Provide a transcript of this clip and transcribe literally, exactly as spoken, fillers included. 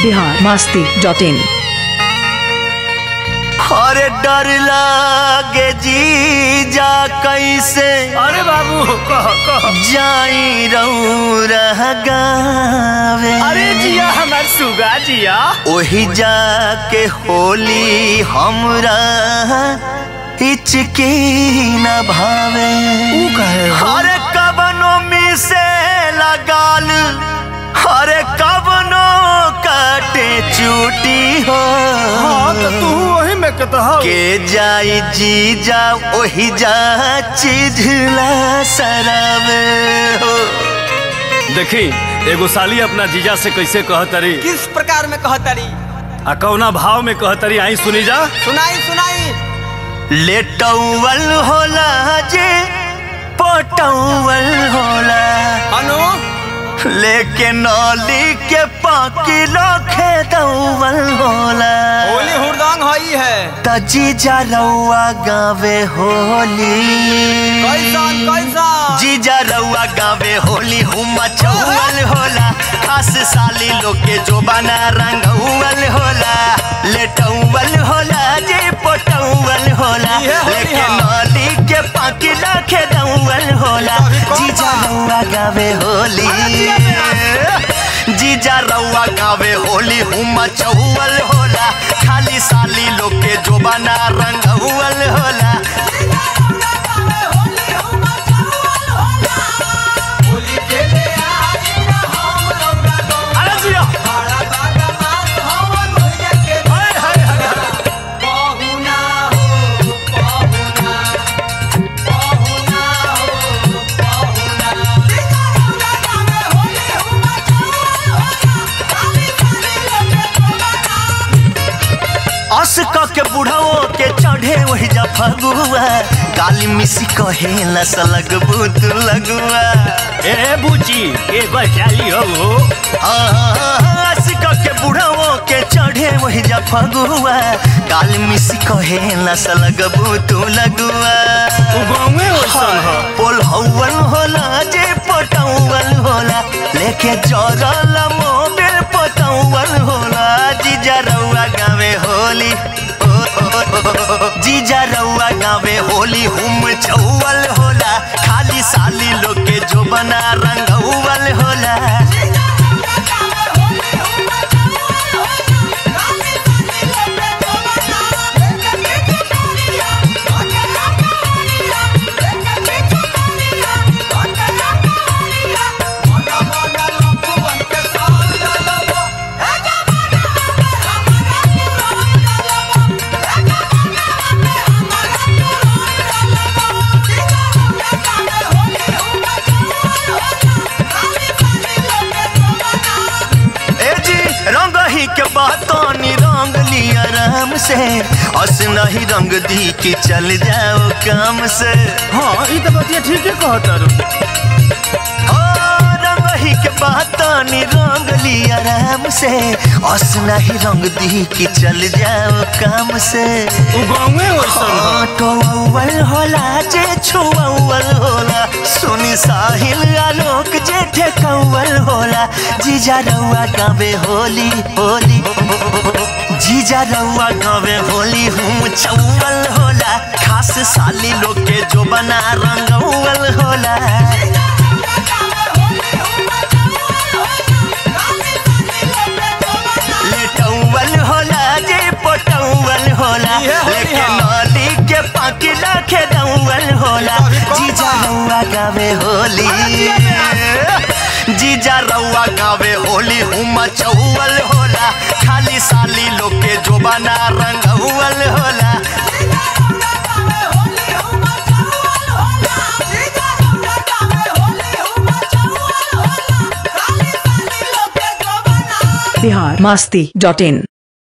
Bihar Masti dot इन। अरे डर लागे जीजा कैसे अरे बाबू कह कह जाई रहू रह गावे। अरे जिया हमार सुगा जिया ओही जाके होली हमरा हिचकी न भावे। ऊ कहे अरे कबनो में से लगाल अरे कबनो काटे चूटी हो। हाँ तो तू वही में कहता हो के जाई जीजा ओही जा चिझला सरावे हो। देखी एगो साली अपना जीजा से कैसे कहतरी, किस प्रकार में कहतरी, आ कौना भाव में कहतरी, आई सुनी जा। सुनाई सुनाई। लेटौवल होला जे पटौवल होला अनु लेके नौली के पाकी लोखे दौवल होला। होली हुरदंग हई है त जीजा रउआ गावे होली। कैसन कैसन जीजा रउआ गावे होली हुमा चौवल होला। खास साली लोग के जो बना रंगौवल होला। लेटौवल होला जे पटौवल होला लेके नौली के पाकी लोखे दौवल होला। जीजा रउआ गावे होली। जीजा रउआ गावे होली हुमा चौवल होला। खाली साली लोग के जो बना रंगौवल होला। के बुढ़ाओ के चढ़े वही जा फगुआ। काली मिसी कहे लसलग भूत लगुआ। ए बुची ए बचाली हो आसिक के बुढ़ाओ के चढ़े वही जा फगुआ। काली मिसी कहे लसलग भूत लगुआ। गाँवे ओइसन ह पोल हौवल होला जे पटौवल होला लेके जरल मोबिल पटौवल होला। जीजा रउआ गावे होली जीजा रउआ गावे होली हुम चौवल होला। खाली साली लोग के जो बना रंगौवल होला। के बातों रंग लिया राम से अस नहीं रंग दी कि चल जाओ काम से। हाँ ये तो बात ठीक है कहतर। रंग ही के बातों रंग लिया राम से अस नहीं रंग दी कि चल जाओ काम से। गाँवे ओइसन टोवल होला जे छुअवल होला। सुनी साहिल आलोक जे ठेकवल होला। जीजा रउआ गावे होली होली जीजा रउआ गावे होली हुम चौवल होला। खास साली लोग के जो बना रंगौवल होला। लेटौवल होला जे पटौवल होला लेके नौली के पाकी लाखे दौवल होला। जीजा रउआ गावे होली जीजा रउआ गावे होली हुमा चौवल होला। खाली साली लोग के जो बना रंगौवल होला। बिहार मस्ती डॉट इन।